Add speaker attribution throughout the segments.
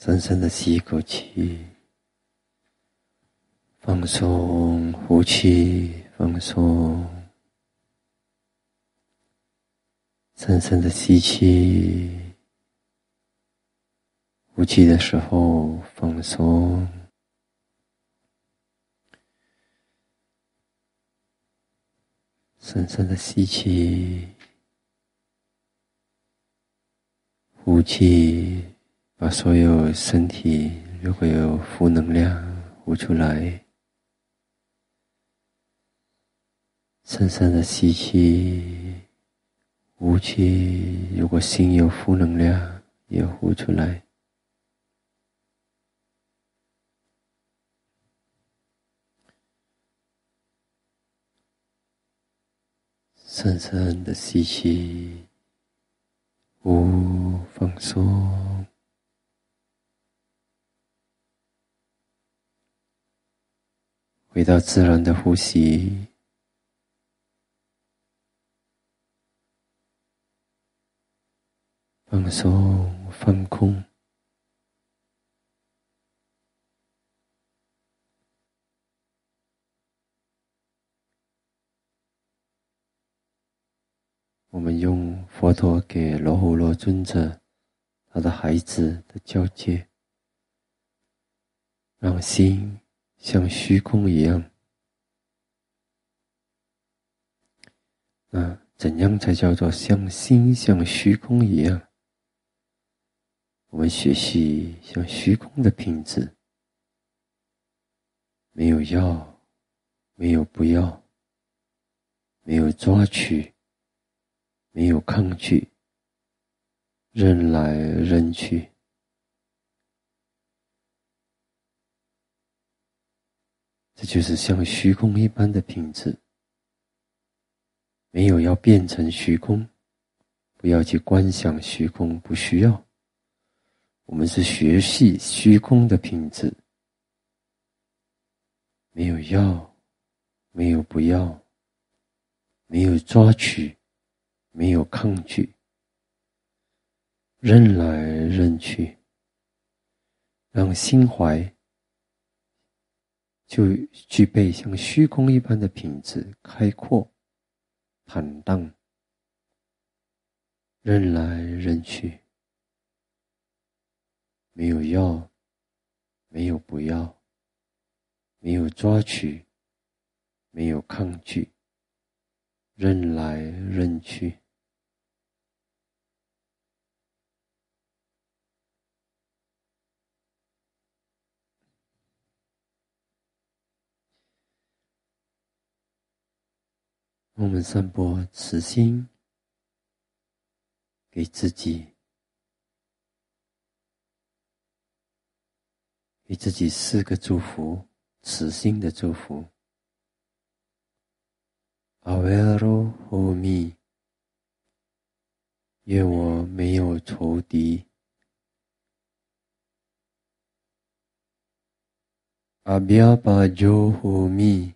Speaker 1: 深深的吸一口气，放松，呼气，放松。深深的吸气，呼气的时候放松。深深的吸气，呼气，把所有身体如果有负能量呼出来。深深的吸气，呼气，如果心有负能量也呼出来。深深的吸气，呼，放松。回到自然的呼吸，放松，放空。我们用佛陀给罗睺罗尊者他的孩子的教诫，让心像虚空一样。那怎样才叫做像心像虚空一样？我们学习像虚空的品质，没有要，没有不要，没有抓取，没有抗拒，任来任去。这就是像虚空一般的品质，没有要变成虚空，不要去观想虚空，不需要。我们是学习虚空的品质，没有要，没有不要，没有抓取，没有抗拒，任来任去，让心怀就具备像虚空一般的品质，开阔、坦荡，任来任去，没有要，没有不要，没有抓取，没有抗拒，任来任去。我们散播慈心给自己，给自己4个祝福，慈心的祝福。Avero homi， 愿我没有仇敌。Abhyapajo homi，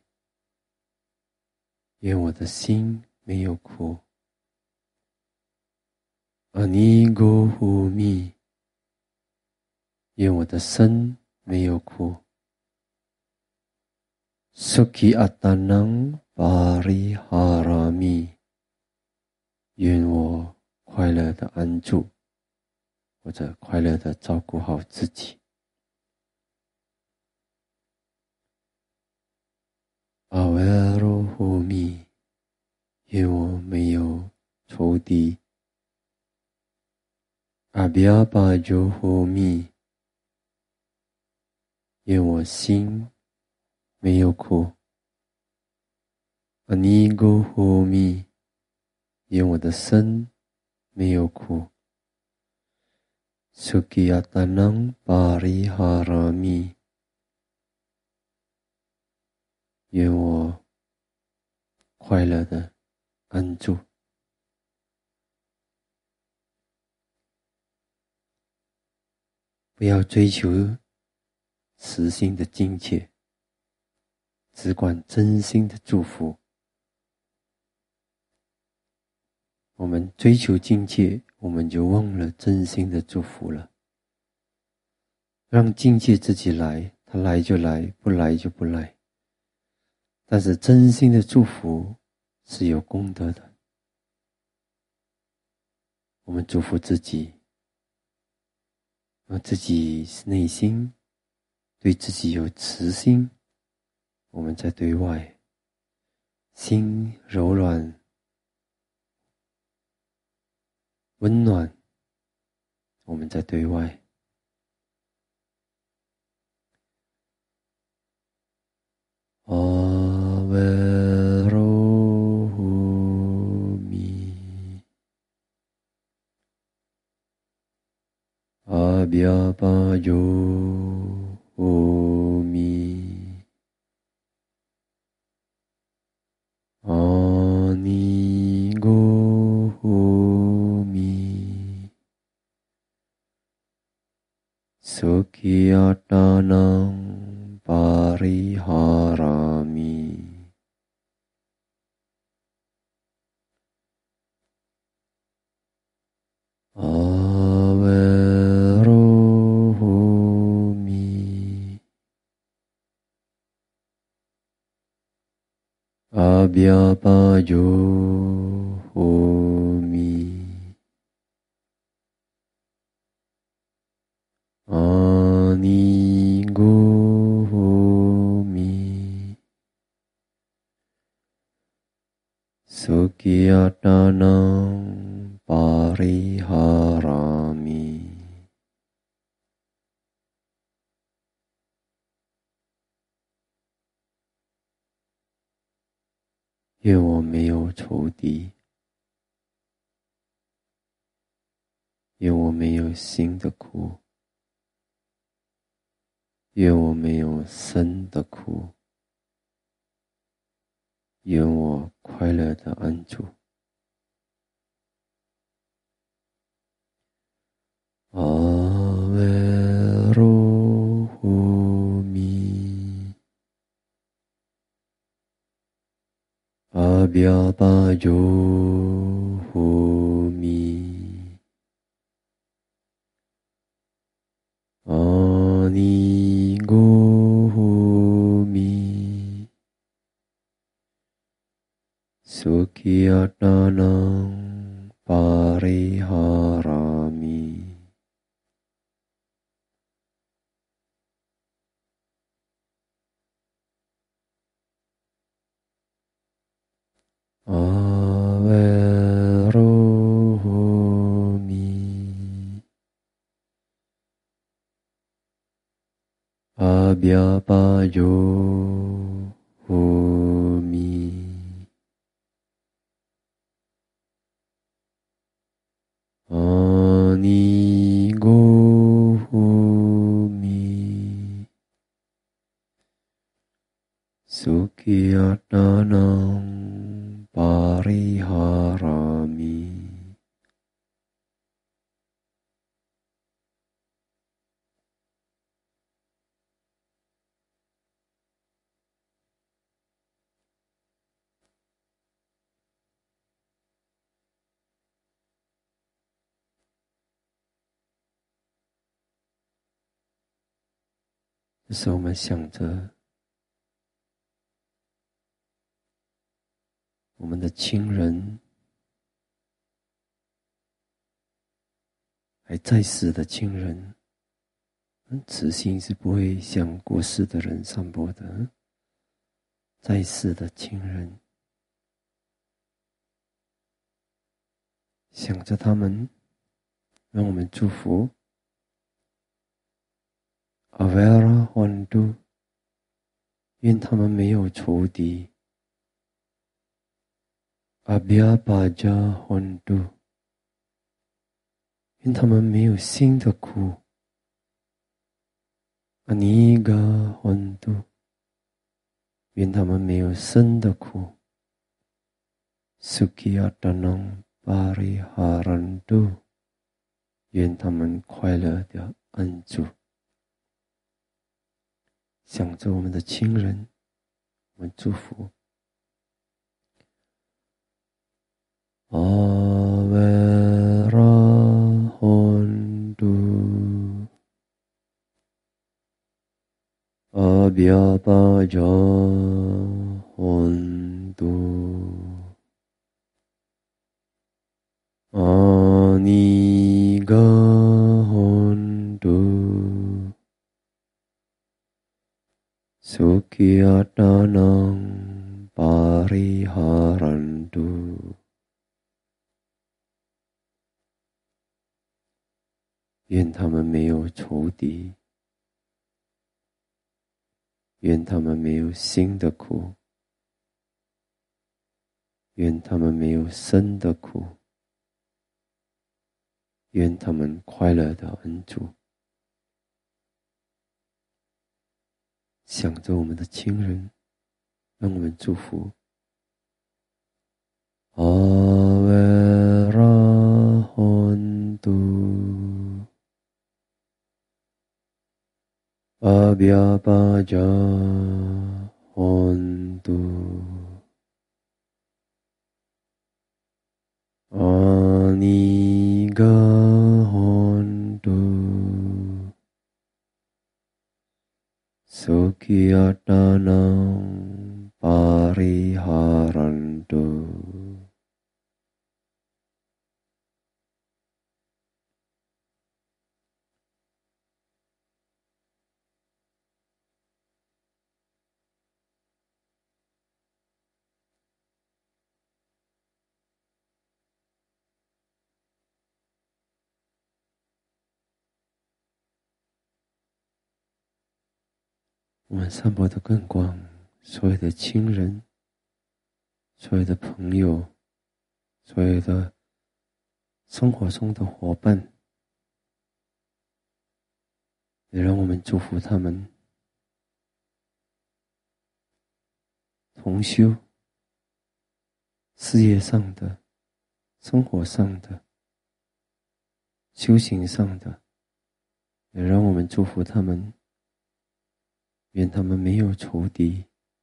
Speaker 1: 愿我的心没有苦。Anigo homi， 愿我的身没有苦。Sukhi attanang pariharami， 愿我快乐的安住，或者快乐的照顾好自己。Avero homi， 愿我没有仇敌。Abhyapajo homi， 愿我心没有苦。Anigo homi， 愿我的身没有苦。Sukhi attanang pariharami， 愿我快乐的安住。不要追求慈心的境界，只管真心的祝福。我们追求境界，我们就忘了真心的祝福了。 让境界自己来，它来就来，不来就不来。但是真心的祝福是有功德的。我们祝福自己，自己内心对自己有慈心，我们在对外心柔软温暖，我们在对外阿维罗米阿比亚巴尤米阿尼古米苏基亚达囊巴里哈拉米阿维罗米阿比亚巴尤米阿尼古米苏基亚达囊巴里哈拉米。愿我没有仇敌，愿我没有心的苦，愿我没有身的苦，愿我快乐的安住。阿维罗呼米阿比亚巴尤呼米阿尼古呼米苏基亚达囊巴里哈拉米阿维罗呼米阿比亚巴尤呼米阿尼古呼米苏基亚达囊巴里哈拉米这时候我们想着我们的亲人，还在世的亲人，慈心是不会向过世的人散播的。在世的亲人，想着他们，让我们祝福。阿维拉欢度，愿他们没有仇敌。阿比亚巴加欢度，愿他们没有心的苦。阿尼嘎欢度，愿他们没有身的苦。苏基亚达囊巴里哈兰度，愿他们快乐的安住。想着我们的亲人，我们祝福。阿维拉欢度， Abhyapaja hontu Aniga hontu Sukhiyatanang pariharantu愿他们没有仇敌，愿他们没有心的苦，愿他们没有身的苦，愿他们快乐的安住。想着我们的亲人，让我们祝福。Averahantu Abhyapaja hontu Aniga hontu Sukhiyatanang pariharantu我们散播得更广，所有的亲人，所有的朋友，所有的生活中的伙伴，也让我们祝福他们同修，事业上的，生活上的，修行上的，也让我们祝福他们，愿他们没有仇敌，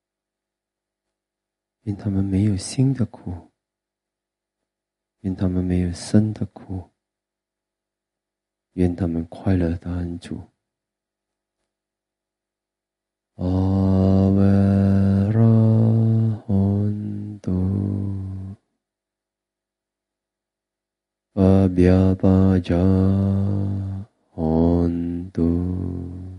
Speaker 1: 愿他们没有心的苦，愿他们没有身的苦，愿他们快乐的安住。Averahantu Abhyapaja hontu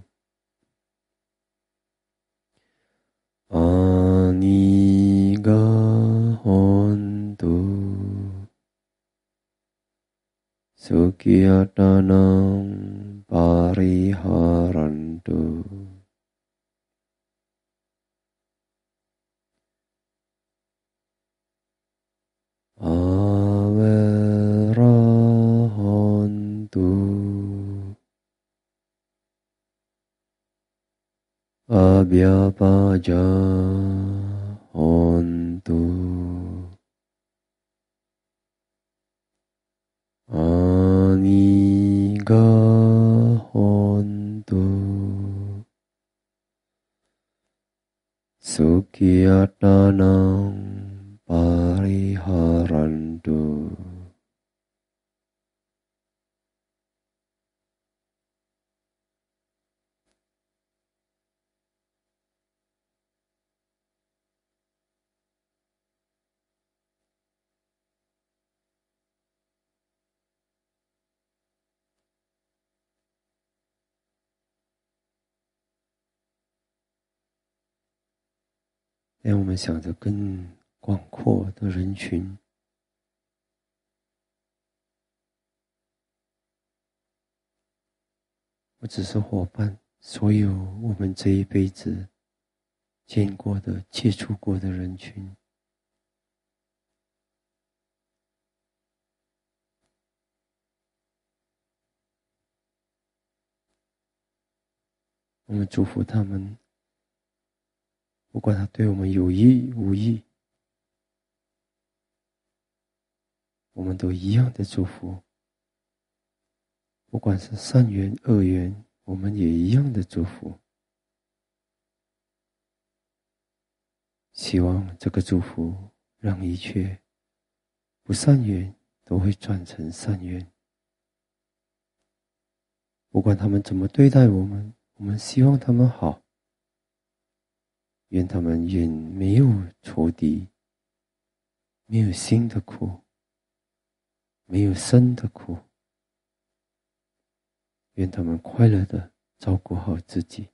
Speaker 1: Aniga hontu Sukhiyatanang pariharantu Averahantu Abhyapaja hontu Aniga hontu Sukhiyatanang pariharantu让我们想着更广阔的人群，不只是伙伴，所有我们这一辈子见过的、接触过的人群，我们祝福他们，不管他对我们有益无益，我们都一样的祝福。不管是善缘恶缘，我们也一样的祝福。希望这个祝福让一切不善缘都会转成善缘。不管他们怎么对待我们，我们希望他们好， 愿他们愿没有仇敌，没有心的苦，没有身的苦，愿他们快乐的照顾好自己。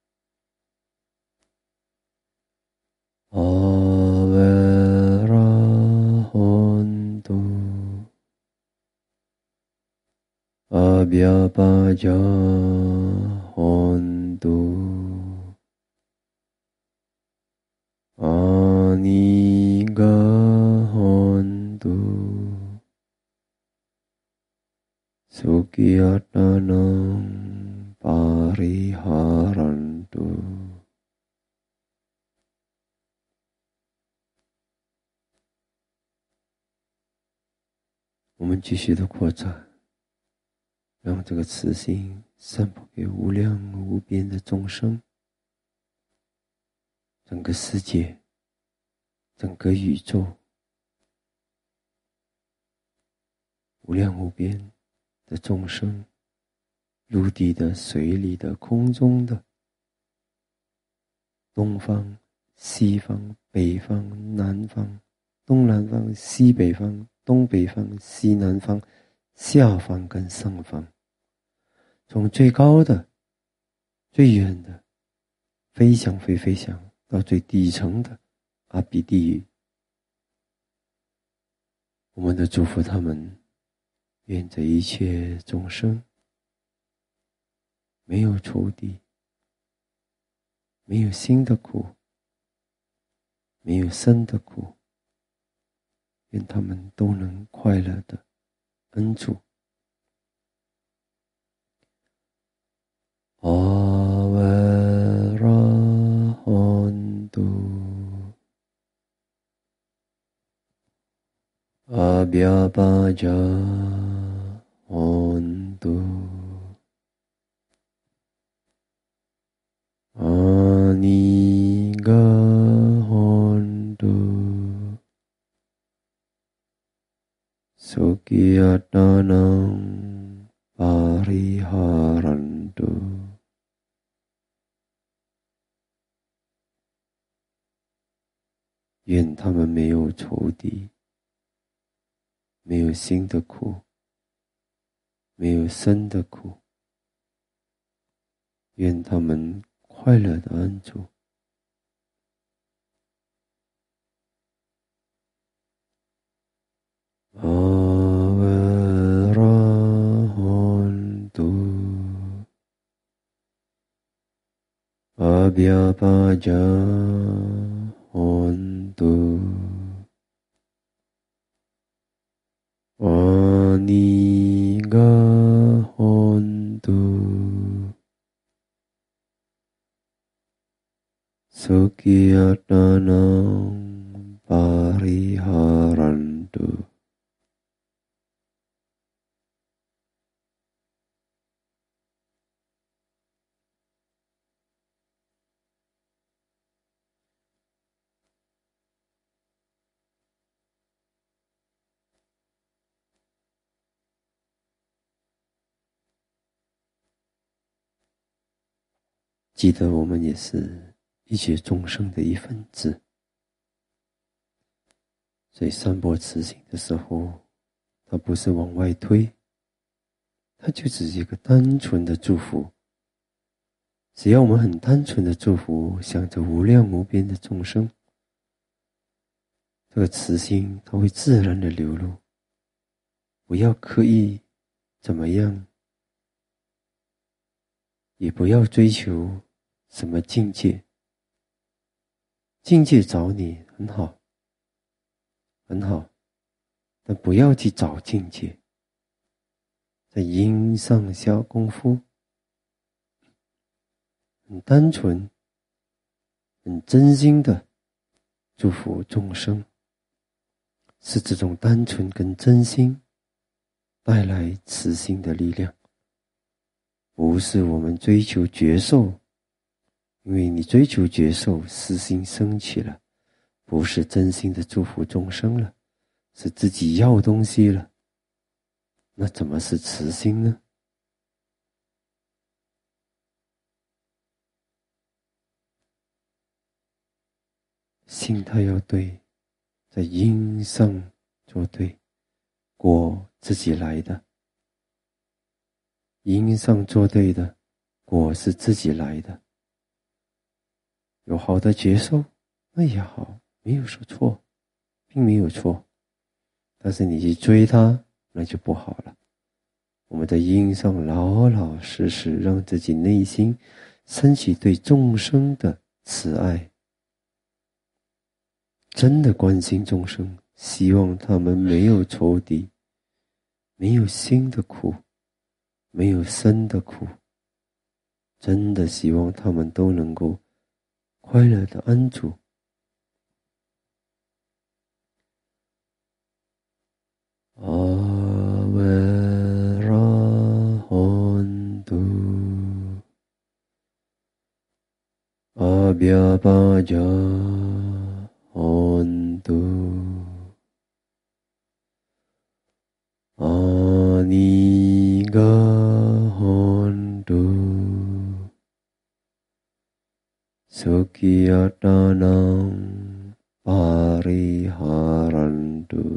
Speaker 1: 阿维拉汉都阿比亚巴加汉都阿尼嘎汉都苏基亚达囊巴里哈兰都。我们继续的扩展，让这个慈心散布给无量无边的众生，整个世界，整个宇宙，无量无边的众生，陆地的、水里的、空中的，东方、西方、北方、南方、东南方、西北方、东北方、西南方、下方跟上方，从最高的、最远的飞翔到最底层的阿鼻地狱，我们都祝福他们，愿这一切众生没有仇敌，没有心的苦，没有身的苦，愿他们都能快乐的恩住。阿维拉汉都阿比亚巴加汉都阿尼嘎汉都苏基亚达囊巴里哈兰都。愿他们没有仇敌，没有心的苦，没有身的苦，愿他们快乐的安住。阿维拉汉都阿比亚巴加汉都阿尼嘎汉都苏基亚达囊巴里哈兰都。记得我们也是一切众生的一份子，所以散播慈心的时候，它不是往外推，它就只是一个单纯的祝福。只要我们很单纯的祝福，想着无量无边的众生，这个慈心它会自然的流露，不要刻意怎么样，也不要追求什么境界。境界找你很好，很好，但不要去找境界，在因上下功夫，很单纯，很真心的祝福众生，是这种单纯跟真心带来慈心的力量，不是我们追求觉受，因为你追求觉受，私心升起了，不是真心的祝福众生了，是自己要东西了，那怎么是慈心呢？ 心态要对，在因上做对，果自己来的。因上做对的，果是自己来的。有好的接受，那也好，没有说错，并没有错。但是你去追它，那就不好了。我们在因上老老实实，让自己内心升起对众生的慈爱，真的关心众生，希望他们没有仇敌，没有心的苦，没有身的苦，真的希望他们都能够快乐的安住。阿维拉汉都，阿比亚巴加汉都，阿尼嘎汉都，苏基亚达囊巴里哈兰都。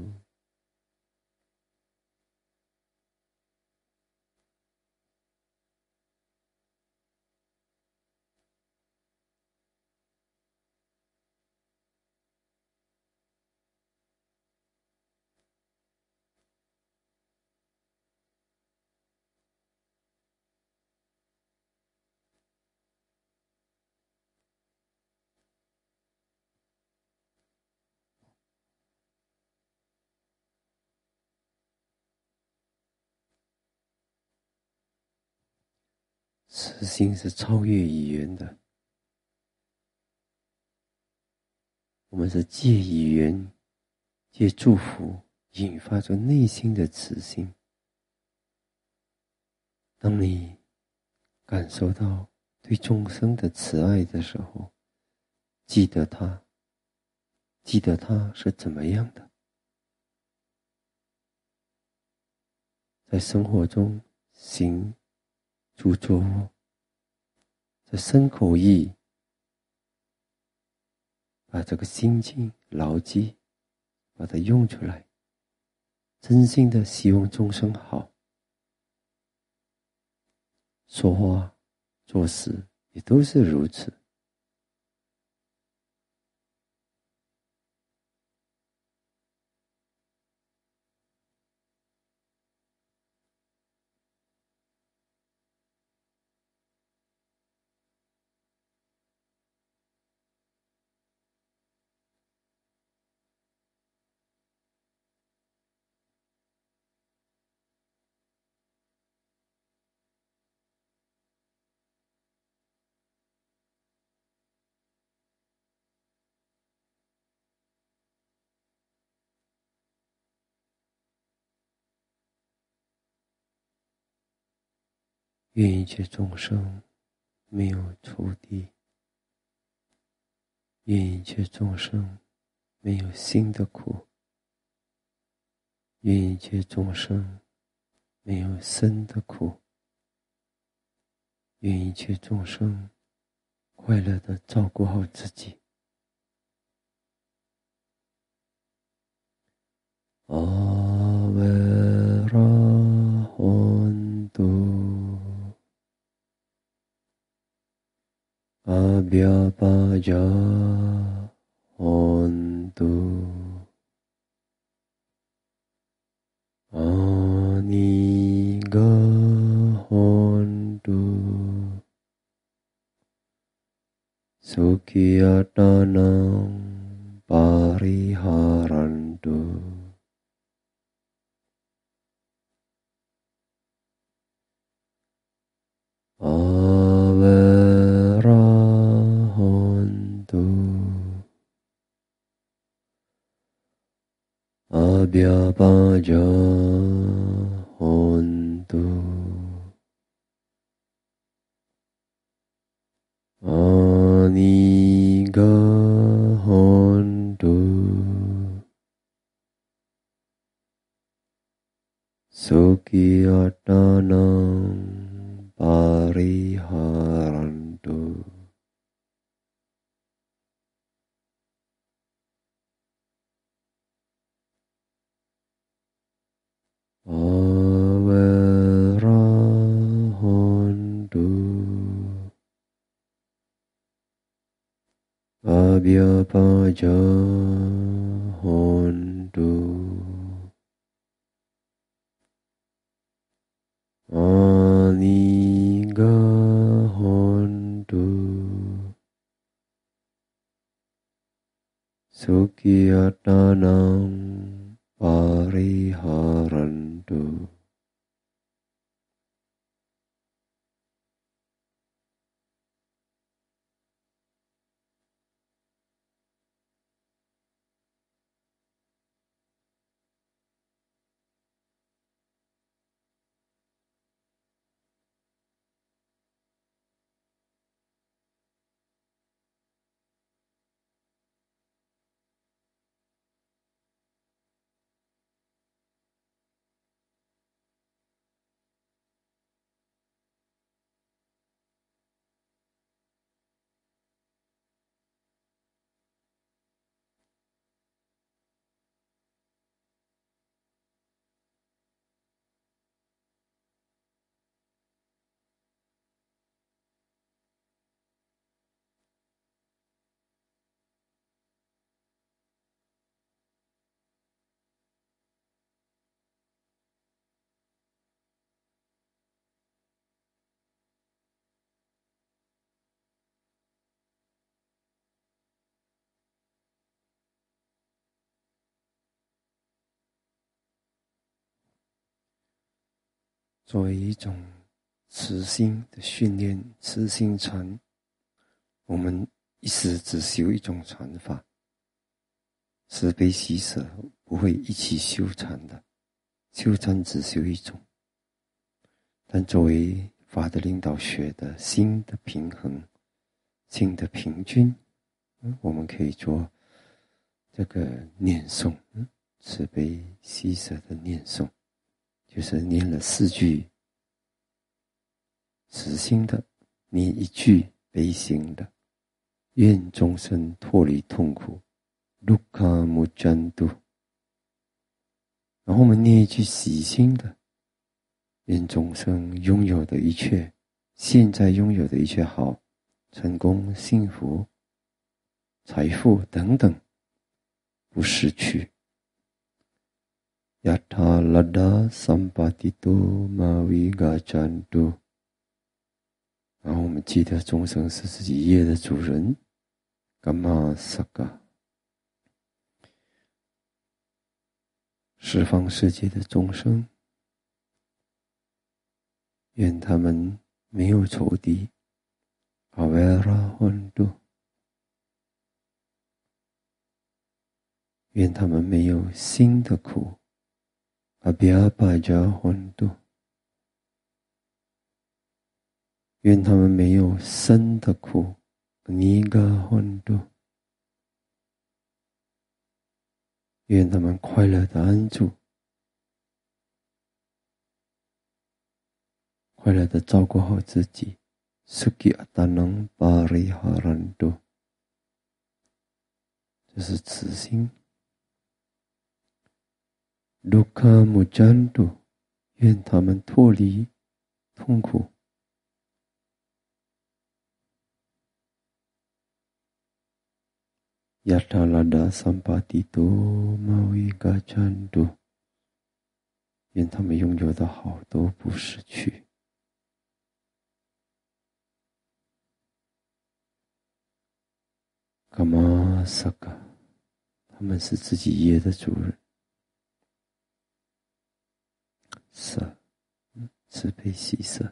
Speaker 1: 慈心是超越语言的，我们是借语言，借祝福，引发出内心的慈心。当你感受到对众生的慈爱的时候，记得他是怎么样的。在生活中行住坐卧，在身口意，把这个心境牢记，把它用出来，真心的希望众生好。说话做事也都是如此。愿一切众生没有仇敌，愿一切众生没有心的苦，愿一切众生没有身的苦，愿一切众生快乐地照顾好自己。阿维拉汉都，阿比亚巴加汉都，阿尼嘎汉都，苏基亚达囊巴里哈兰都。阿维拉汉都，阿比亚巴加汉都，阿尼嘎汉都，苏基亚达囊巴里哈兰都。 Abhyapaja hontu Aniga hontu Sukhiyatanam pariharantu作为一种慈心的训练，慈心禅，我们一时只修一种禅法，慈悲喜舍不会一起修禅的，修禅只修一种。但作为法的领导学的心的平衡，心的平均，我们可以做这个念诵，慈悲喜舍的念诵，就是念了4句慈心的，念1句悲心的，愿众生脱离痛苦，Dukkha Muccantu。然后我们念1句喜心的，愿众生拥有的一切，现在拥有的一切好，成功、幸福、财富等等，不失去。Yatha lada sampatito mavigachantu。然后我们记得众生是自己业的主人，伽玛萨嘎，十方世界的众生，愿他们没有仇敌，阿维拉混度，愿他们没有心的苦，阿比亚巴加混度，愿他们没有身的苦，尼嘎混度，愿他们快乐的安住，快乐的照顾好自己。Sukhiyatanam pariharantu，这是慈心。Dukkha Muccantu，愿他们脱离痛苦。Yatha lada sampatito mavigachantu，愿他们拥有的好都不失去。伽玛萨嘎，他们是自己业的主人。舍，慈悲喜舍，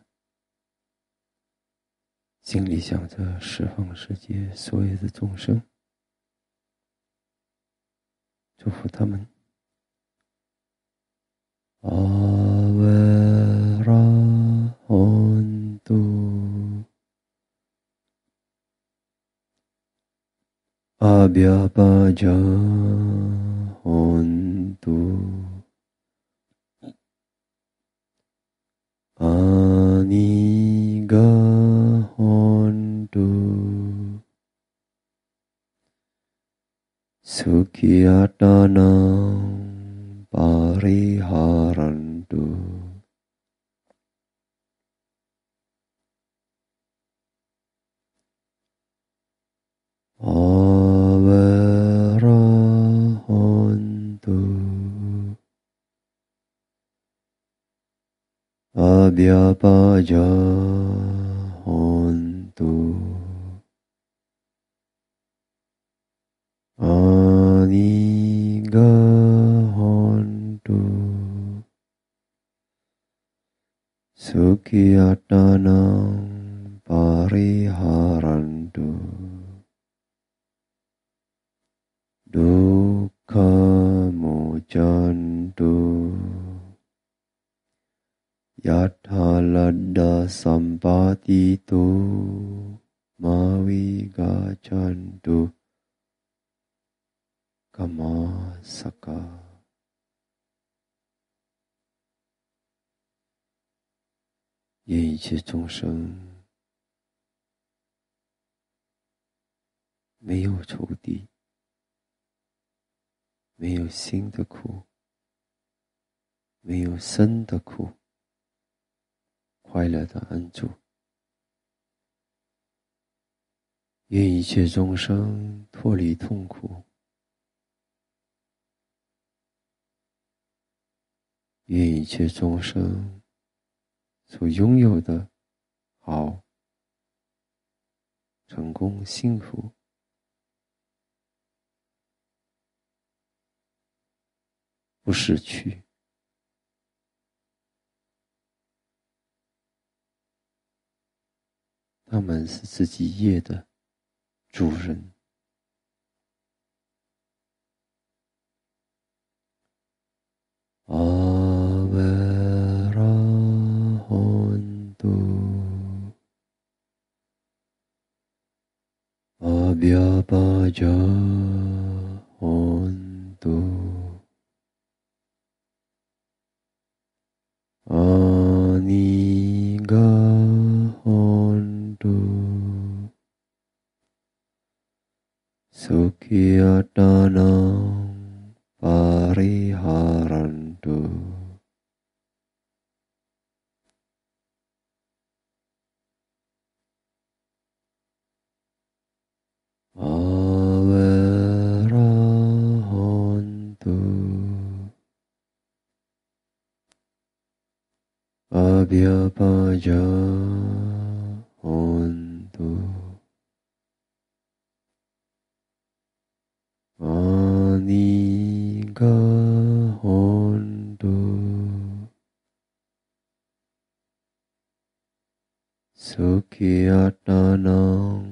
Speaker 1: 心里想着十方世界所有的众生，祝福他们。阿维拉hontu，阿比亚巴加hontu，阿尼嘎hontu，Sukhiyatanam pariharantu。阿 Abhyapaja hontu Aniga hontu Sukhiyatanang pariharantu Dukkha mocantu Yatha ladda sampatitu Mavigacantu Kammasaka 愿一切众生没有仇敌，没有心的苦，没有身的苦，快乐的安住。愿一切众生脱离痛苦，愿一切众生所拥有的好、成功、幸福，不失去。他们是自己业的主人。Abhyapaja hontu Aniga hontu Sukhiyatanang pariharantu Avera-hontu Abhyapaja hontu Aniga hontu Sukhiyatanang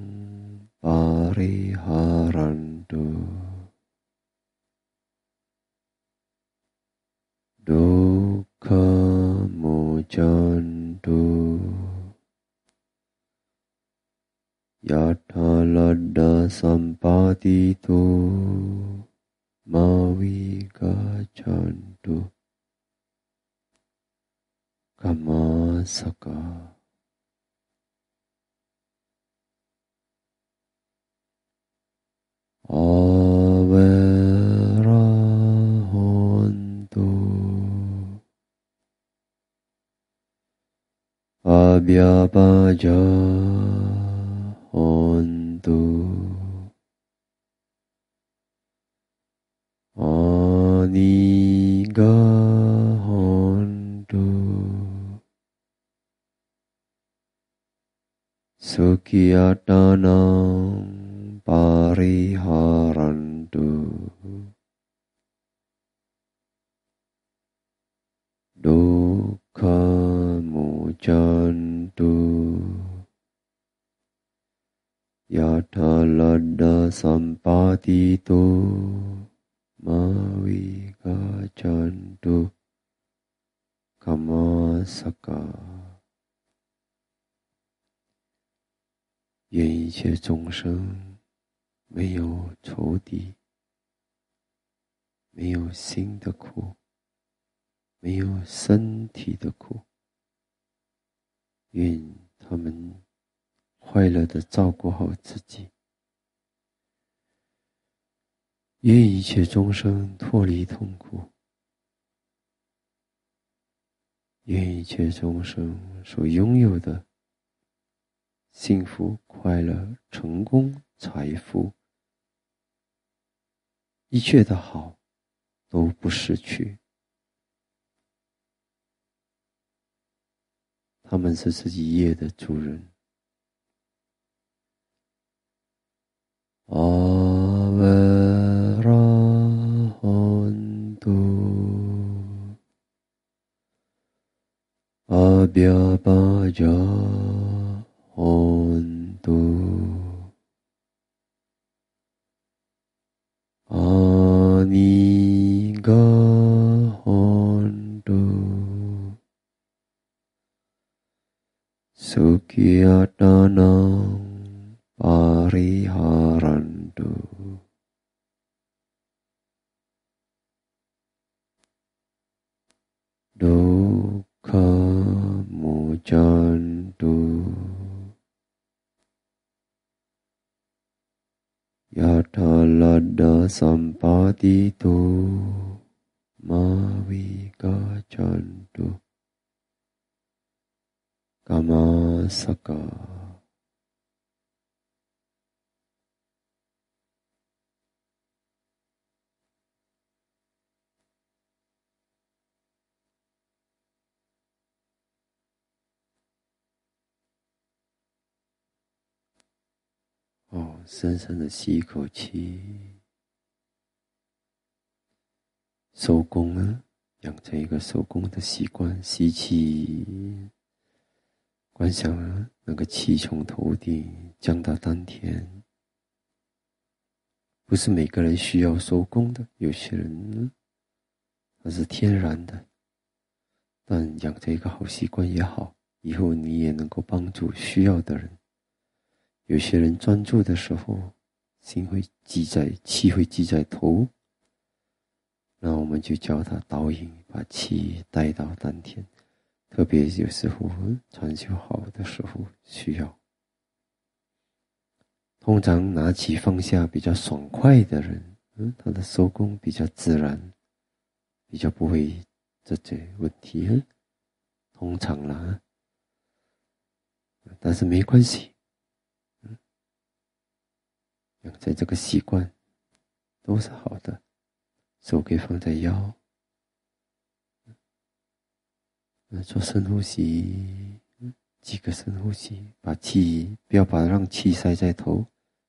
Speaker 1: pariharantu Dukkha mocantu Yatha ladda sampatitu Mavigacantu Kammasaka Avera-hontu Abhyapaja hontu Aniga hontu Sukhiyatanang pariharantu Dukkha mocantu Yatha ladda sampatitu Mavigacantu Kammasaka 愿一切众生没有仇敌，没有心的苦，没有身体的苦，愿他们快乐地照顾好自己，愿一切众生脱离痛苦，愿一切众生所拥有的幸福、快乐、成功、财富，一切的好都不失去。 他们是自己业的主人。阿维拉汉都，阿比巴迦汉都，阿尼嘎汉都，苏基亚达囊。Pariharantu Dukkha mujantu Yathalada sampatitu Mavikacantu Kamasaka深深的吸一口气，收功啊，养成一个收功的习惯。吸气，观想那个气从头顶降到丹田。不是每个人需要收功的，有些人它是天然的，但养成一个好习惯也好，以后你也能够帮助需要的人。有些人专注的时候，气会积在头，那我们就教他导引，把气带到丹田。特别有时候传修好的时候需要。通常拿起放下比较爽快的人，他的收功比较自然，比较不会这些问题。通常啦，但是没关系。养成这个习惯都是好的，手可以放在腰，做深呼吸，几个深呼吸，把气不要让气塞在头，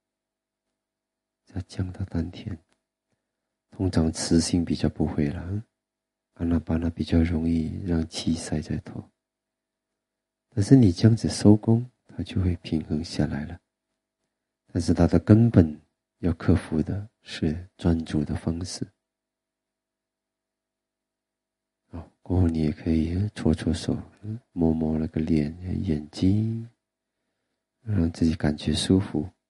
Speaker 1: 再降到丹田。通常磁性比较不会了，阿那巴那比较容易让气塞在头，但是你这样子收功，它就会平衡下来了。但是它的根本要克服的是专注的方式。过后你也可以搓搓手，摸摸那个脸、眼睛，让自己感觉舒服。